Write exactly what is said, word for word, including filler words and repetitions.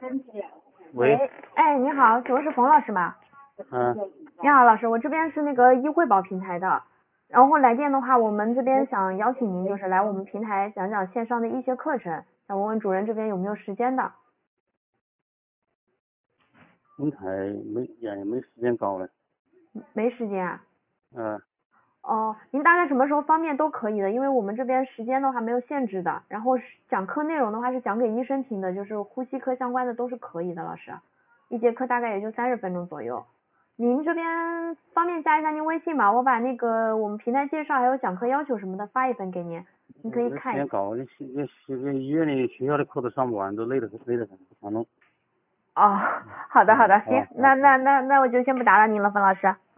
喂， 喂，哎，你好，请问是冯老师吗？ 嗯， 你好，老师，我这边是那个易汇宝平台的，然后来电的话，我们这边想邀请您就是来我们平台讲讲线上的医学课程，想问问主任这边有没有时间的？ 平台没也没时间搞了， 没时间啊？ 嗯， 哦，您大概什么时候方便都可以的，因为我们这边时间的话没有限制的，然后是讲课内容的话是讲给医生听的，就是呼吸科相关的都是可以的，老师，一节课大概也就三十分钟左右。您这边方便加一下您微信吗？我把那个我们平台介绍还有讲课要求什么的发一份给您，您可以没时看一下。 间搞，这这这医院里学校的课都上不完，都累得累得很，不想弄。 哦，好的好嗯， 的，行， 好，好，好。 那那那那我就先不打扰您了，冯老师。